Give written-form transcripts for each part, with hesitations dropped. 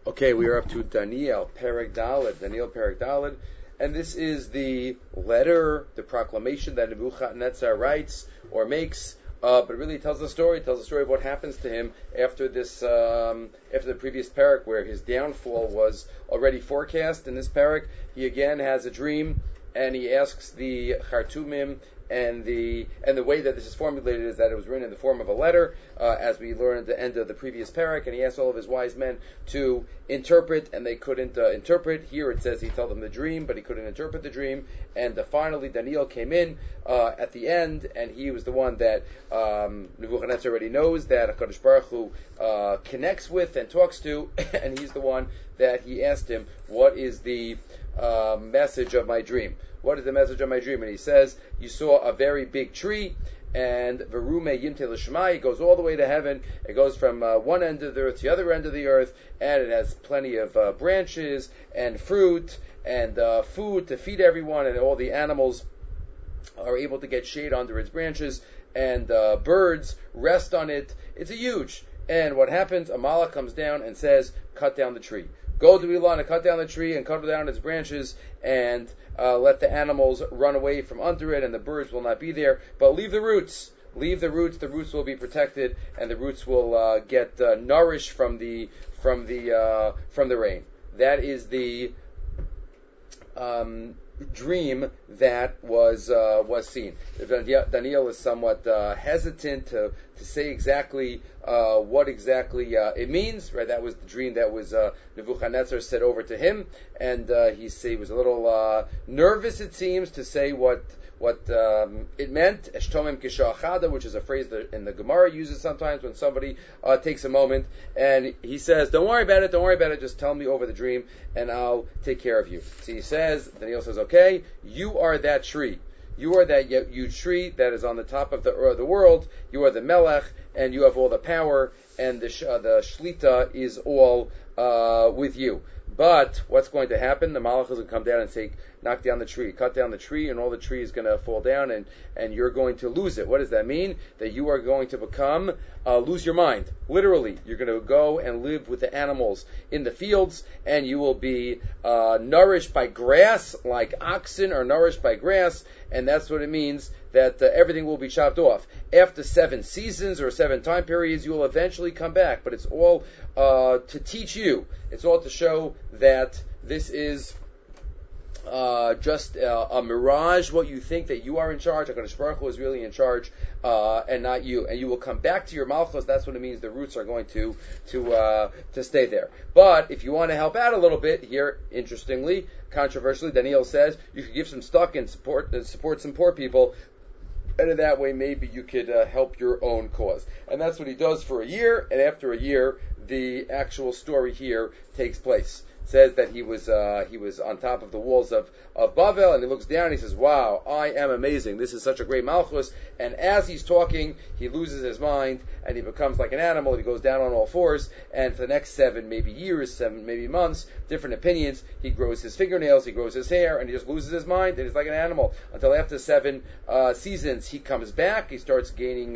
Okay, we are up to Daniel Perek Daled, and this is the letter, the proclamation that Nebuchadnezzar writes or makes, but it really tells the story. It tells the story of what happens to him after this, after the previous Perek, where his downfall was already forecast. In this Perek, he again has a dream, and he asks the Chartumim. And the way that this is formulated is that it was written in the form of a letter, as we learned at the end of the previous parak. And he asked all of his wise men to interpret, and they couldn't interpret. Here it says he told them the dream, but he couldn't interpret the dream. And finally, Daniel came in at the end, and he was the one that Nebuchadnezzar already knows that HaKadosh Baruch Hu connects with and talks to, and he's the one that he asked him, "What is the message of my dream? What is the message of my dream?" And he says, "You saw a very big tree, and Verume Yimte L'Shemai, it goes all the way to heaven. It goes from one end of the earth to the other end of the earth, and it has plenty of branches and fruit and food to feed everyone, and all the animals are able to get shade under its branches, and birds rest on it. It's a huge." And what happens? A malach comes down and says, "Cut down the tree. Go to Ilan and cut down the tree and cut down its branches and let the animals run away from under it, and the birds will not be there. But leave the roots. Leave the roots. The roots will be protected, and the roots will get nourished from the rain." That is the dream that was seen. Daniel is somewhat hesitant to say exactly what exactly it means. Right, that was the dream that was Nebuchadnezzar said over to him, and he was a little nervous, it seems, to say what it meant. Eshtomim kisha'achada, which is a phrase that in the Gemara uses sometimes when somebody takes a moment, and he says, "Don't worry about it, just tell me over the dream, and I'll take care of you." So he says, Daniel says, "Okay, you are that tree. You are that huge tree that is on the top of the world. You are the Melech, and you have all the power, and the Shlita is all with you. But what's going to happen? The Malach is going to come down and say, knock down the tree, cut down the tree, and all the tree is going to fall down, and you're going to lose it." What does that mean? That you are going to lose your mind. Literally, you're going to go and live with the animals in the fields, and you will be nourished by grass, like oxen are nourished by grass, and that's what it means, that everything will be chopped off. After 7 seasons or 7 time periods, you will eventually come back, but it's all to teach you. It's all to show that this is just a mirage, what you think that you are in charge. HaKadosh Baruch Hu is really in charge, and not you. And you will come back to your malchus. That's what it means. The roots are going to stay there. But if you want to help out a little bit here, interestingly, controversially, Daniel says you could give some stock and support some poor people. And in that way, maybe you could help your own cause. And that's what he does for a year. And after a year, the actual story here takes place. It says that he was on top of the walls of Bavel, and he looks down and he says, "Wow, I am amazing. This is such a great malchus." And as he's talking, he loses his mind and he becomes like an animal. He goes down on all fours, and for the next 7 maybe years, 7 maybe months, different opinions, he grows his fingernails, he grows his hair, and he just loses his mind, and he's like an animal until after 7 seasons he comes back. He starts gaining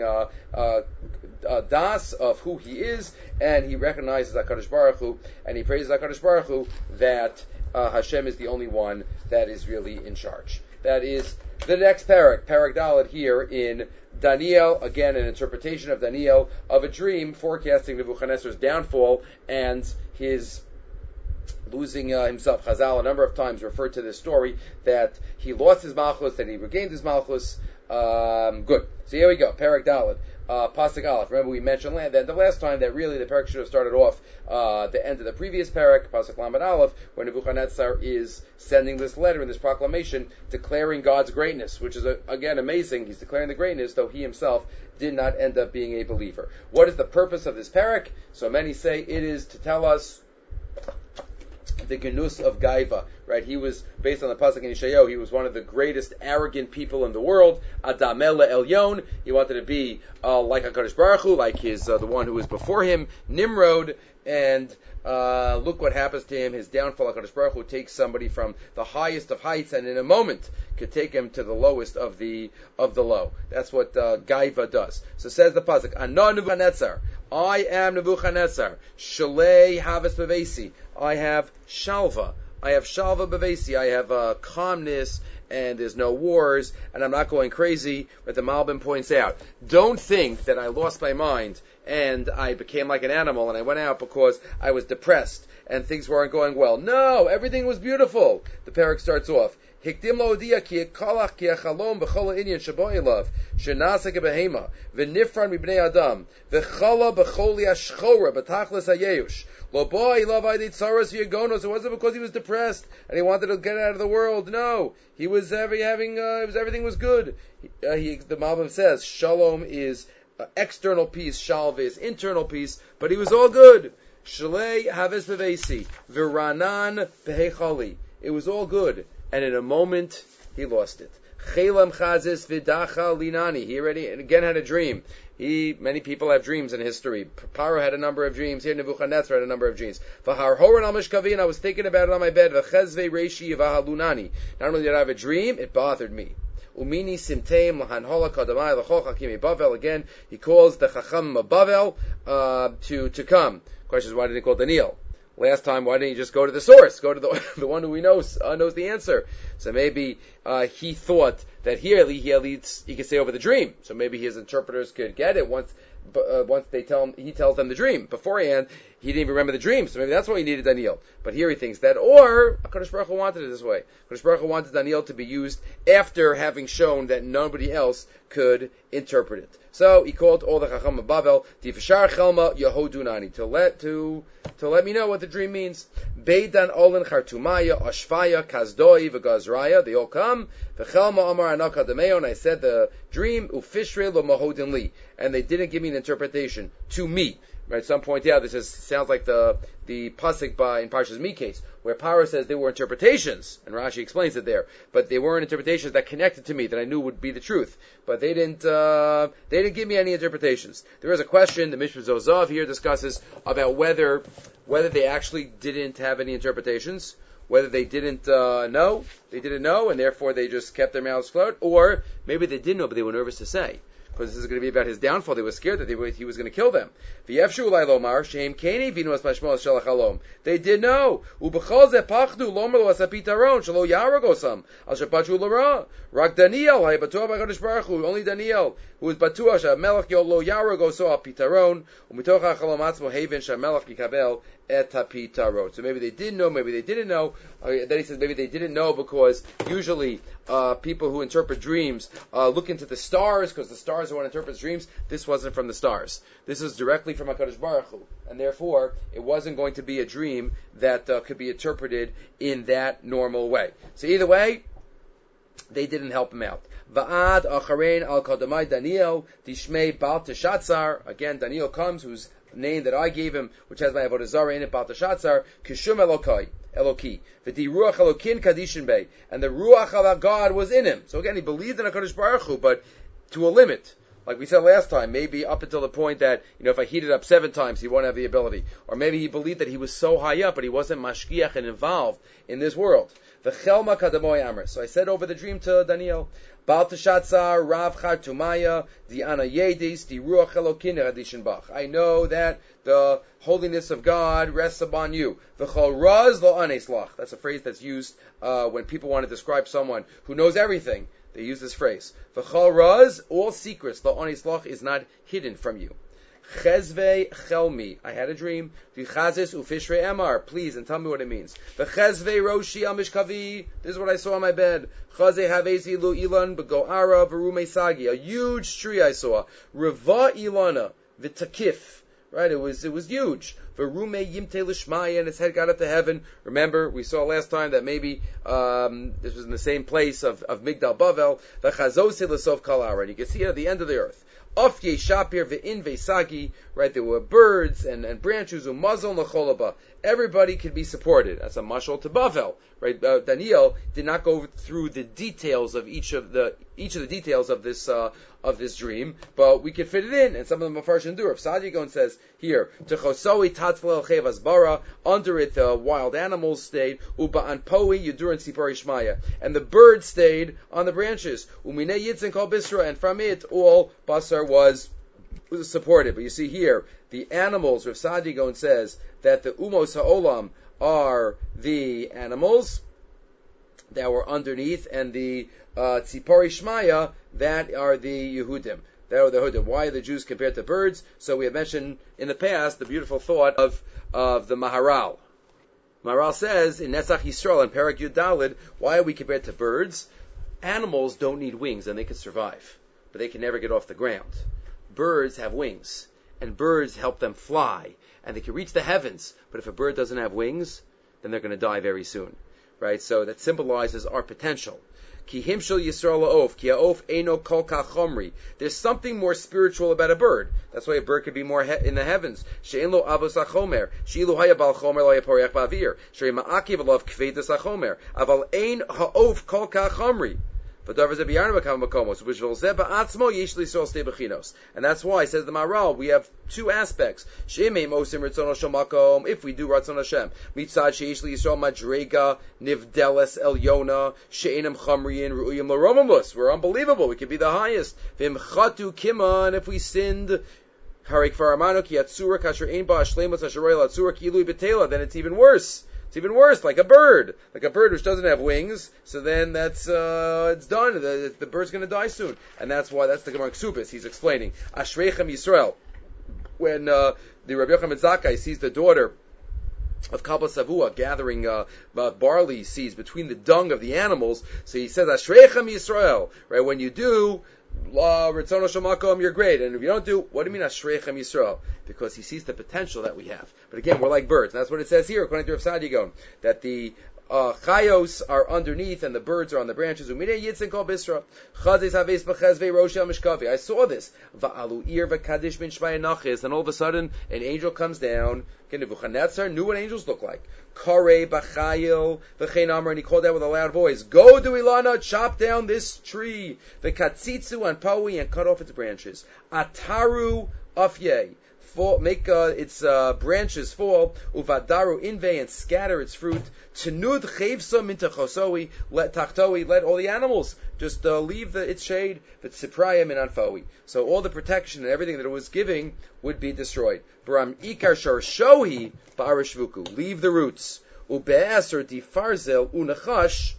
das of who he is, and he recognizes HaKadosh Baruch Hu, and he praises HaKadosh Baruch Hu that Hashem is the only one that is really in charge. That is the next parak Daled here in Daniel, again an interpretation of Daniel of a dream forecasting Nebuchadnezzar's downfall and his losing himself. Chazal a number of times referred to this story that he lost his malchus, that he regained his malchus. Good. So here we go, Parak Daled. Pasuk Aleph. Remember we mentioned that the last time that really the parak should have started off the end of the previous parak, Pasuk Lamed Aleph, where Nebuchadnezzar is sending this letter and this proclamation declaring God's greatness, which is again amazing. He's declaring the greatness, though he himself did not end up being a believer. What is the purpose of this parak? So many say it is to tell us the Genus of Gaiva, right? He was, based on the Pasuk in Yeshayahu, he was one of the greatest arrogant people in the world. Adam El Elyon. He wanted to be like HaKadosh Baruch Hu, like his the one who was before him, Nimrod, and look what happens to him. His downfall, HaKadosh Baruch Hu takes somebody from the highest of heights, and in a moment could take him to the lowest of the low. That's what Gaiva does. So says the pasuk, Ana Nebuchadnezzar, I am Nebuchadnezzar. Shalei Havis Bevesi, I have Shalva. I have Shalva Bevesi. I have calmness, and there's no wars, and I'm not going crazy. But the Malbim points out, don't think that I lost my mind and I became like an animal and I went out because I was depressed and things weren't going well. No, everything was beautiful. The parak starts off, Hikdim lo'odia ki ekalach ki echalom b'chol ha'inyan shabo ilav shenasa kebehema v'nifran mibnei adam v'chala b'chol yashchora b'tachlis ha'yeush lo bo ilav aydei tzaros v'yagonos. It wasn't because he was depressed and he wanted to get out of the world. No, he was everything was good. The Malbim says shalom is external peace, shalva is internal peace, but he was all good. Shalei havis bevesi v'ranan behechali. It was all good. And in a moment, he lost it. Chelam chazis v'dacha linani. He already, and again, had a dream. Many people have dreams in history. Paro had a number of dreams. Here, Nebuchadnezzar had a number of dreams. V'har horan al mishkavi, and I was thinking about it on my bed. V'chezve reishi v'halunani. Not only did I have a dream, it bothered me. Umini simteim lahanhola kadamai l'chol chakimi Bavel. Again, he calls the chacham of Bavel to come. Question is, why did he call Daniel? Last time, why didn't he just go to the source? Go to the one who he knows the answer. So maybe he thought that here he could say over the dream. So maybe his interpreters could get it once they tell him, he tells them the dream. Beforehand, he didn't even remember the dream. So maybe that's why he needed Daniel. But here he thinks that, or HaKadosh Baruch Hu wanted it this way. HaKadosh Baruch Hu wanted Daniel to be used after having shown that nobody else could interpret it. So he called all the Chacham of Bavel, Tifashar Chelma Yehodunani, to let me know what the dream means. Beidan Olin Chartumaya, Ashfaya, Kazdoi, V'Gazraya, they all come. V'Chelma Amar Anaka Demeo, and I said the dream, Ufishre Lo Mahodin Li, and they didn't give me an interpretation to me. Right, some point out this sounds like the pasuk in Parshas Miketz, where Paro says there were interpretations, and Rashi explains it there, but they weren't interpretations that connected to me that I knew would be the truth. But they didn't give me any interpretations. There is a question the Mishra Zozav here discusses about whether they actually didn't have any interpretations, whether they didn't know, and therefore they just kept their mouths closed, or maybe they did know, but they were nervous to say. Because this is going to be about his downfall. They were scared that he was going to kill them. They did know. Only Daniel, who was batuah she'melech lo yarago so apitaron, umitoch hachalom atzmo haven she'melech yikabel et hapitaron. So maybe they did know, maybe they didn't know. Then he says maybe they didn't know because usually people who interpret dreams look into the stars because the stars are what interprets dreams. This wasn't from the stars. This is directly from HaKadosh Baruch Hu, and therefore it wasn't going to be a dream that could be interpreted in that normal way. So either way, they didn't help him out. Va'ad acharein al kadamai Daniel tishmei Baal Teshatzar. Again, Daniel comes, whose name that I gave him, which has my avodah zarah in it, Baal Teshatzar, kishum Eloki, v'di ruach Elokin kadishin bei, and the ruach of God was in him. So again, he believed in HaKadosh Baruch Hu, but to a limit. Like we said last time, maybe up until the point that, if I heat it up 7 times, he won't have the ability. Or maybe he believed that he was so high up, but he wasn't mashkiach and involved in this world. V'chelma kadamoy amr. So I said over the dream to Daniel, Baal Teshatzar, Rav Chartumaya, the Ana Yedis, the Ruach Elokin Radishin Bach. I know that the holiness of God rests upon you. V'chol raz lo aneslach. That's a phrase that's used when people want to describe someone who knows everything. They use this phrase. V'chol raz, all secrets, lo aneslach, is not hidden from you. Chezve chelmi. I had a dream. V'chazis ufishre emar. Please, and tell me what it means. V'chezve roshi al mishkavi. This is what I saw on my bed. Chaze havezi lu ilan b'go'ara v'rume sagi. A huge tree I saw. Reva ilana. V'takif. Right, it was huge. V'rume yimte l'shmaya, and its head got up to heaven. Remember, we saw last time that maybe this was in the same place of Migdal Bavel. V'chazosi l'sof kalara. And you can see it at the end of the earth. Of Yeshapir ve'in ve'sagi, right? There were birds and branches umazon l'cholaba. Everybody could be supported. That's a mashal to Bavel, right? Daniel did not go through the details of each each of the details of this dream, but we can fit it in, and some of them are Farshim do. Rav Saadia Gaon says here, Techosoi tatzlel chevas bara, under it the wild animals stayed, uba anpoi yudur and sipari shmaya, and the birds stayed on the branches, umine yitzin kol bisra, and from it all basar was supported. But you see here, the animals, Rav Saadia Gaon says that the umos ha'olam are the animals that were underneath, and the tzipori shmaya, that are the Yehudim. That are the Yehudim. Why are the Jews compared to birds? So we have mentioned in the past the beautiful thought of the Maharal. Maharal says in Netzach Yisrael and Perek Yud Daled, why are we compared to birds? Animals don't need wings and they can survive, but they can never get off the ground. Birds have wings, and birds help them fly, and they can reach the heavens. But if a bird doesn't have wings, then they're going to die very soon. Right? So that symbolizes our potential. Ki himshel Yisrael ha'of, ki ha'of eino kol kach chomri. There's something more spiritual about a bird. That's why a bird could be more in the heavens. She'en lo avos ha'chomer, she'ilu haya bal chomer lo yaporeach ba'avir, she'ri ma'akiv alav kvedas ha'chomer, aval ein ha'of kol kach chomri. And that's why, says the Maharal, we have two aspects. If we do Ratzon Hashem, mitzad sheish li Yisrael madrega nivdeles elyona she'enam chamriyin ru'uyim l'romamus. We're unbelievable. We could be the highest. V'imchatu kima, and if we sinned, harik faramano ki yatsura kasher ein ba ashlemus asheroy latsura ki ilui betela, then it's even worse. It's even worse, like a bird which doesn't have wings. So then that's it's done. The bird's going to die soon, and that's why that's the Gemara Ksubis. He's explaining Ashreichem Yisrael. When the Rabbi Yochanan Zakkai sees the daughter of Kabbalah Savua gathering barley seeds between the dung of the animals, so he says Ashreichem Yisrael. Right, when you do Ritzon Shamakom, you're great. And if you don't do, what do you mean Ashreichem Yisrael? Because he sees the potential that we have. But again, we're like birds. And that's what it says here, according to Rav Saadia Gaon, that the chayos are underneath and the birds are on the branches. I saw this. And all of a sudden, an angel comes down. Nebuchadnezzar knew what angels look like. And he called out with a loud voice, "Go to Ilana, chop down this tree. The katzitzu and pawi, and cut off its branches. Ataru afye. Make its branches fall, uvadaru inve, and scatter its fruit. Tenud chevsa minta chosoi, let tachtoi, let all the animals just leave its shade. V'tziprayim and anfoi. So all the protection and everything that it was giving would be destroyed. Baram ikar shar shohi ba'arishvuku. Leave the roots. Ube'aser difarzel unachash,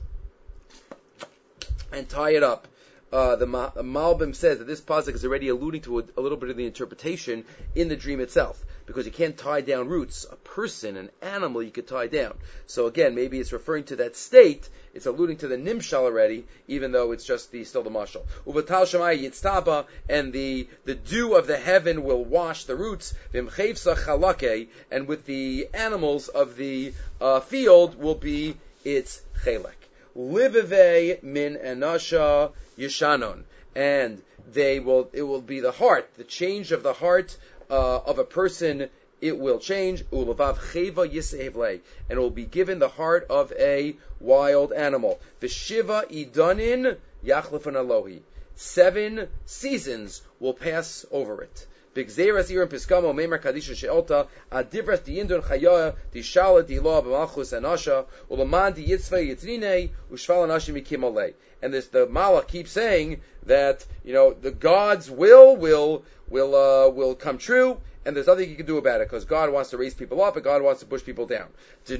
and tie it up. The Malbim says that this pasuk is already alluding to a little bit of the interpretation in the dream itself, because you can't tie down roots. A person, an animal, you could tie down. So again, maybe it's referring to that state. It's alluding to the nimshal already, even though it's just still the mashal. Uvatal shamay yitztaba, and the dew of the heaven will wash the roots. V'mchevsa chalake, and with the animals of the field will be its chelek. Liveve min enasha yishanon, and it will be the heart, the change of the heart of a person. It will change. Ulavav cheva yisevle, and it will be given the heart of a wild animal. V'shiva idanin yachlefan alohi. 7 seasons will pass over it. Bigzeras irim piskamo meimer kadisha she'olta adivras diindun chaya dishala dilah b'malchus anasha ulaman di yitzvei yitrine ushval anashim ikim alei. And the Malach keeps saying that the God's will come true, and there's nothing you can do about it, because God wants to raise people up and God wants to push people down. This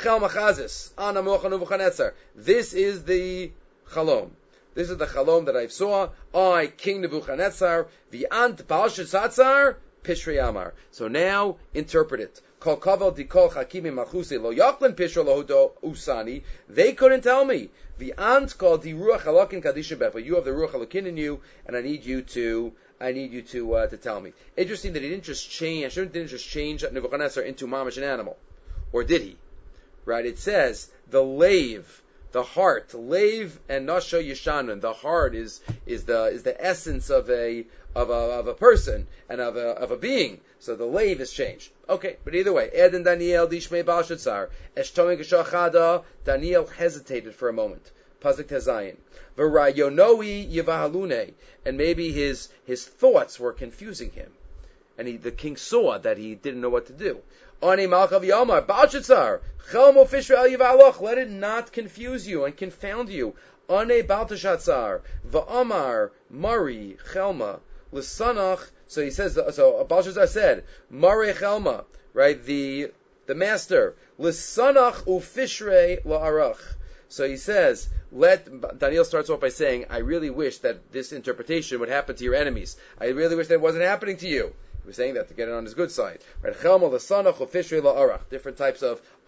is the chalom. This is the chalom that I saw. I, King Nebuchadnezzar, the ant Baal Shatzar, Pishrei Amar. So now, interpret it. Kol kaval di kol chakimim machuse lo yaklin Pishrei lohudo usani. They couldn't tell me. The ant called the ruach halakin kadishim beth. But you have the ruach halakin in you, and I need you to tell me. Interesting that he didn't just change Nebuchadnezzar into mamash, an animal, or did he? Right? It says the lave. The heart, leiv and nasha yishanon. The heart is the essence of a person and of a being. So the leiv is changed. Okay, but either way, Ed and Daniel dishmei Baal Shatzar eshtomei geshachada. Daniel hesitated for a moment. Pasuk Tezayin. V'rayonoi yivahalune, and maybe his thoughts were confusing him, and the king saw that he didn't know what to do. Ani Malkav Yomar Balshazzar Chelmo Fishra Yivaloch. Let it not confuse you and confound you. Ane Baltashazzar Va'amar Mari Chelma L'Sanach. So he says. So Balshazzar said, Mari Chelma, right? The master L'Sanach Ufishrei La'arach. So he says, Daniel starts off by saying, I really wish that this interpretation would happen to your enemies. I really wish that it wasn't happening to you. He was saying that to get it on his good side. Right? Different types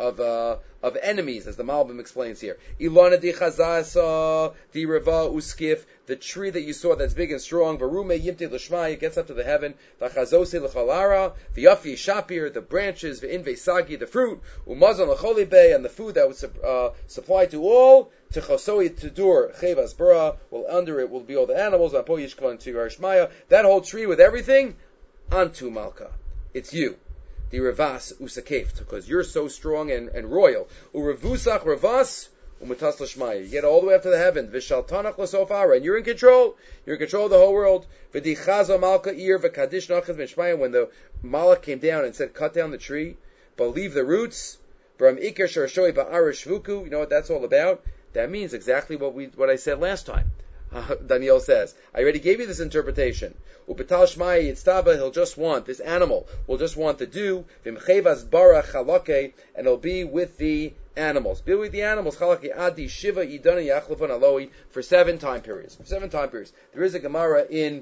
of enemies, as the Malbim explains here. Ilana di chazasa di reva uskif, the tree that you saw that's big and strong. Varume yimti l'shmai, it gets up to the heaven. V'chazose l'chalara, v'yafi shapir, the branches, v'inve sagi, the fruit. Umazon l'cholibe, and the food that was supplied to all. Techosoi tudur chevas bra, well under it will be all the animals. Apo yishkvan to Yarishmaya. That whole tree with everything. Antu Malka, it's you, the Revas Usakeft, because you're so strong and royal. Urevusach Revas Umatas Lashmaya. You get all the way up to the heaven. Vishaltanach Lasofara, and you're in control. You're in control of the whole world. V'dichaza Malka Ir v'kadish nachaz mishmayim. When the Malach came down and said, cut down the tree, but leave the roots. Bram Iker Sharashoi Ba'arish Shvuku. You know what that's all about? That means exactly what I said last time. Daniel says, I already gave you this interpretation. Ubetal Shmai Yitztaba, he'll just want, this animal will just want the dew, Vimchevas Bara Chalake, and it'll be with the animals. Be with the animals, Chalake Adi Shiva Idana Yachlefan Aloi, for 7 time periods. There is a Gemara in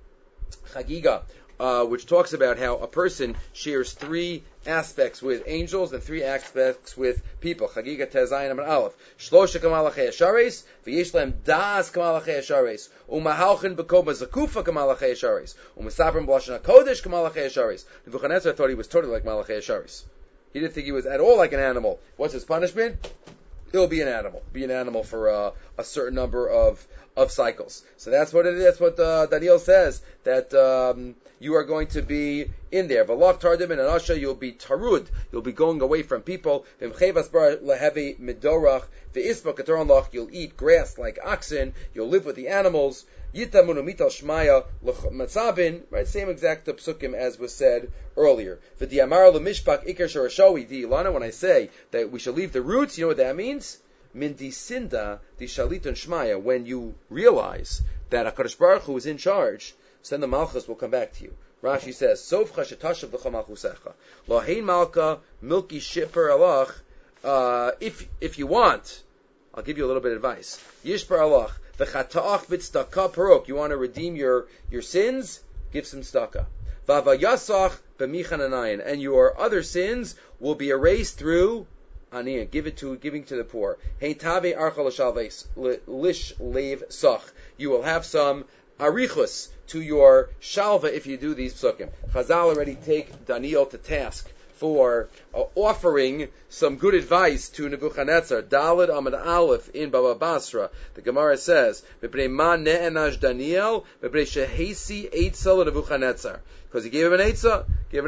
Chagiga, which talks about how a person shares 3 aspects with angels and 3 aspects with people. Chagiga Tezayin Amar Aleph. Shlosha Kamalachei Ashares, v'yesh lehem das Kamalachei Ashares, u'mahalchin b'koma zakufa Kamalachei Ashares, u'masaprim b'lashon HaKodesh Kamalachei Ashares. Nebuchadnezzar thought he was totally like Malachei Ashares. He didn't think he was at all like an animal. What's his punishment? He'll be an animal. Be an animal for a certain number of cycles. So that's what it is. That's what Daniel says, that you are going to be in there. V'lach tardim and anasha, you'll be tarud. You'll be going away from people. V'mchevas bar lehevi midorach. V'ispa kataron lach, you'll eat grass like oxen. You'll live with the animals. Yitamunu mital shmaya l'matzabin. Right, same exact psukim as was said earlier. V'diamar l'mishpak ikar sharashawi di ilana. When I say that we shall leave the roots, you know what that means? Min disinda di shaliton shmaya. When you realize that HaKadosh Baruch Hu is in charge, so then the Malchus will come back to you. Rashi says, Sovcha shetashav l'cha malchusecha. Lohein malka milki shipper alach. If you want, I'll give you a little bit of advice. Yishper alach. V'chata'ach v'tzedakah perok. You want to redeem your sins? Give some tzedakah. V'avayasach b'michan anayin. And your other sins will be erased through aniyah. Giving to the poor. Hein tave archa l'shalveis lish leiv sach. You will have some arichus to your shalva if you do these psukim. Chazal already take Daniel to task for offering some good advice to Nebuchadnezzar. Daled Amud Aleph in Baba Basra. The Gemara says, "B'brei ma ne'enash Daniel, b'brei shehesi eitza Nebuchadnezzar," because he gave him an eitza,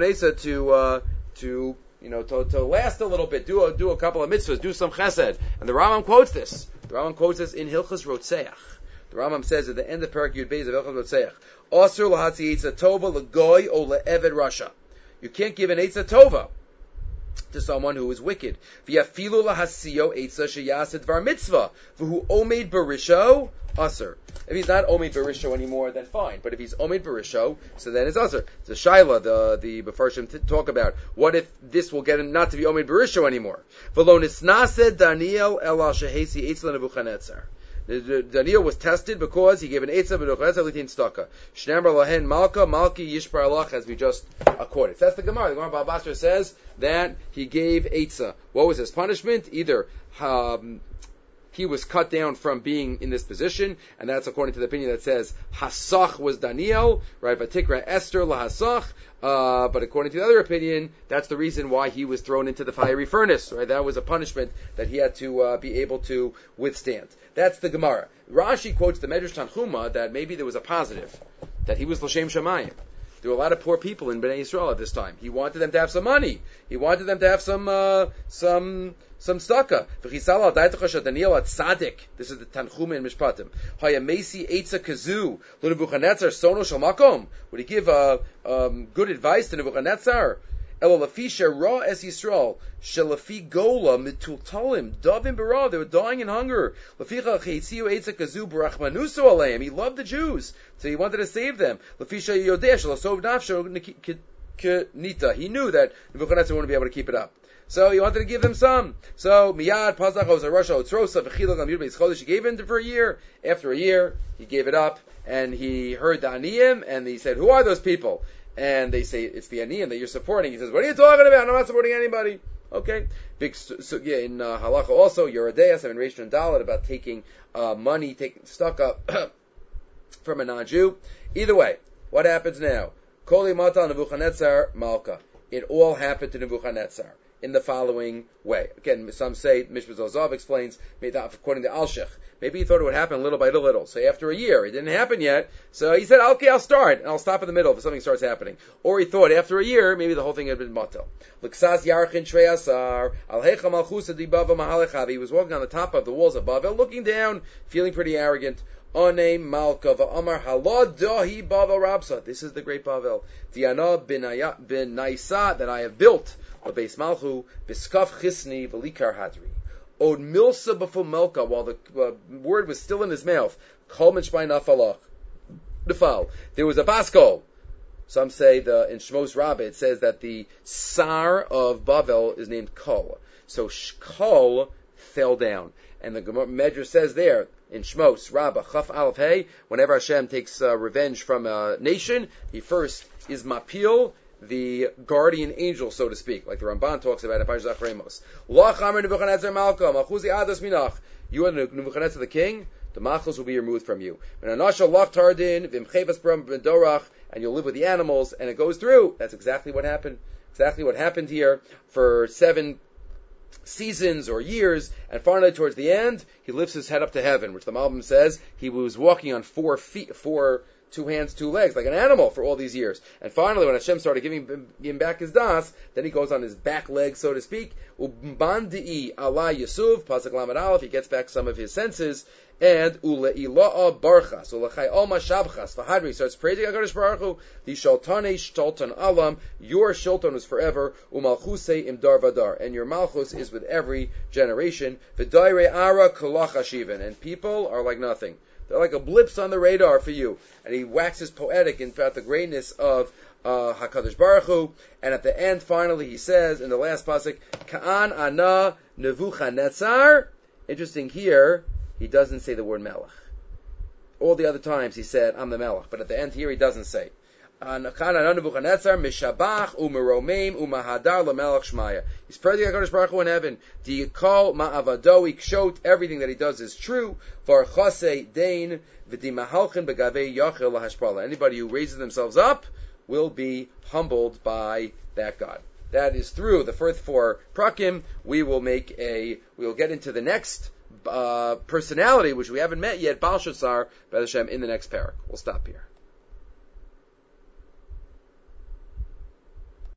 to last a little bit, do a couple of mitzvahs, do some chesed. And the Rambam quotes this. The Rambam quotes this in Hilchos Rotzeach. The Rambam says at the end of Parak Yud Beis of Hilchos Rotzeach, "Asur lahatzi eitza tova legoy o le'eved rasha." You can't give an Eitzah Tova to someone who is wicked. V'yafilu lahasiyo Eitzah sheyasid var mitzvah. V'hu omed barisho, Aser. If he's not omed barisho anymore, then fine. But if he's omed barisho, so then it's Aser. It's a shaila, the Mefarshim talk about. What if this will get him not to be omed barisho anymore? V'lo nisnased Daniel ela shehesi Eitzah Nebuchadnezzar. Daniel was tested because he gave an Eitzah b'Nebuchadnezzar l'tin tzedakah. Shneimar lahen malka malki yishpar alach, as we just quoted. So that's the Gemara. The Gemara Baba Basra says that he gave Eitzah. What was his punishment? Either he was cut down from being in this position, and that's according to the opinion that says Hasach was Daniel, right? Vatikra Esther lahasach. But according to the other opinion, that's the reason why he was thrown into the fiery furnace, right? That was a punishment that he had to be able to withstand. That's the Gemara. Rashi quotes the Medrash Tanchuma that maybe there was a positive, that he was L'Shem Shamayim. There were a lot of poor people in Bnei Yisrael at this time. He wanted them to have some money. He wanted them to have some tzedakah. V'chisal al daitach shadaniel at tzaddik. This is the Tanchuma in Mishpatim. Hayamesi eitza kazu lo Nebuchadnezzar sono shel makom. Would he give good advice to Nebuchadnezzar? Elo lafisha ra es Yisrael shelafi gola mitultalim davim bara. They were dying in hunger. Laficha cheitziu eitza kazu barachmanuso aleim. He loved the Jews, so he wanted to save them. Lafisha yodeh shelasov nafsho nita. He knew that Nebuchadnezzar wouldn't be able to keep it up. So he wanted to give them some. So miyad pasach ozarosha otzrosa v'chilach amir beis chodesh. He gave it for a year. After a year, he gave it up, and he heard the aniyim, and he said, "Who are those people?" And they say, "It's the aniyim that you're supporting." He says, "What are you talking about? I'm not supporting anybody." Okay. Big sugya in halacha also, Yerodei and Reish and Dalet about taking money, taking stuck up from a non-Jew. Either way, what happens now? Koli mata Nebuchadnezzar malka. It all happened to Nebuchadnezzar in the following way. Again, some say, Mishpah Zozav explains, according to Alshich, maybe he thought it would happen little by little. So after a year, it didn't happen yet, so he said, okay, I'll start, and I'll stop in the middle if something starts happening. Or he thought after a year, maybe the whole thing had been matel. He was walking on the top of the walls of Bavel, looking down, feeling pretty arrogant. One Malka va'amar haladahi Bavel Rabsa. This is the great Bavel. Diana bin Naisa that I have built. L'beis Malchu biskaf chisni v'likar hadri. Od milsa b'fum melka, while the word was still in his mouth. Kol mitshmai nafalach. Nafal. There was a baskol. Some say in Shmos Rabbah it says that the Sar of Bavel is named Kol. So Kol fell down. And the Medrash says there, in Shmos Rabbah, Chaf Aleph Hey, whenever Hashem takes revenge from a nation, he first is Mapil, the guardian angel, so to speak, like the Ramban talks about in Parashat Ramos. Lach Amar Nebuchadnezzar Malka, Malchuzi Adas Minach. You are Nebuchadnezzar the king, the Malchus will be removed from you. And you'll live with the animals, and it goes through. That's exactly what happened. Exactly what happened here for 7 seasons or years, and finally towards the end, he lifts his head up to heaven, which the Malbim says he was walking on 4 feet, 2 hands, 2 legs, like an animal for all these years. And finally, when Hashem started giving him back his das, then he goes on his back legs, so to speak. Ubandii ala Yasuv, Pasuk Lamed Aleph, he gets back some of his senses, and uleila'a barchas, ulechai alma shabchas, v'hadri, starts praising HaKadosh Baruch Hu, the shaltane shtaltan alam, your shulton is forever, umalchuse imdar vadar, and your malchus is with every generation, v'daire ara kolach hashivan, and people are like nothing. They're like a blips on the radar for you. And he waxes poetic about the greatness of HaKadosh Baruch Hu. And at the end, finally, he says, in the last pasuk, Ka'an ana Nebuchadnezzar. Interesting here, he doesn't say the word melech. All the other times he said, I'm the melech. But at the end here, he doesn't say. Ka'an ana Nebuchadnezzar, mishabach, umeromim, umahadar, lamelech shmaya. He's praising HaKadosh Baruch Hu in heaven. Diyikol ma'avado ikshot, everything that he does is true. Varchase dain v'dimahalchen begavei yachil lahashpala. Anybody who raises themselves up will be humbled by that God. That is through the first 4 prakim. We will get into the next personality, which we haven't met yet, Baal Shazar, B'ez Hashem, in the next parak. We'll stop here.